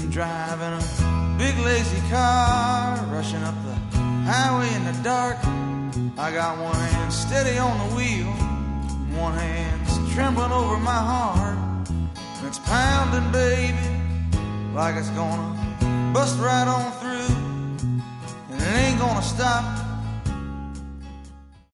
driving a big lazy car, rushing up the highway in the dark. I got one hand steady on the wheel, one hand's trembling over my heart. And it's pounding, baby, like it's gonna bust right on through. And it ain't gonna stop